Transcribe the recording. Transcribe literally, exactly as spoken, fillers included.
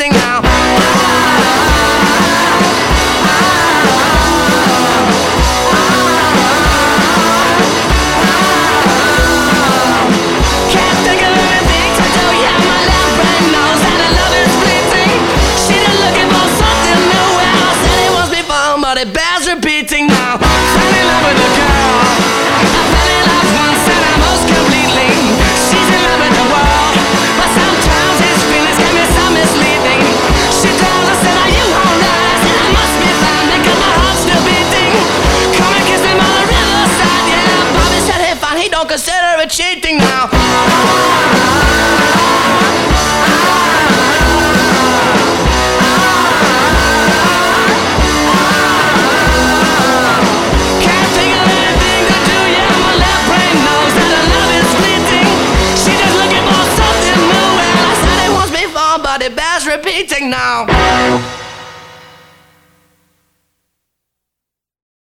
repeating now. Can't think of anything to do, yeah, my left brain knows that her love is fleeting. She just looking for something new, well, I said it once before, but it bears repeating now. Fell in love with a girl, I fell in love once and I most completely. She's in love with the world, but sometimes his feelings can be so misleading. She told us that you won't last, and I must be fine because my heart's still beating. Come and kiss me by the riverside, yeah. Bobby said hey fine, he don't consider it cheating now. Can't think of anything to do, yeah, my left brain knows that her love is fleeting. She just looking for something new, well, I said it once before, but it bears repeating now.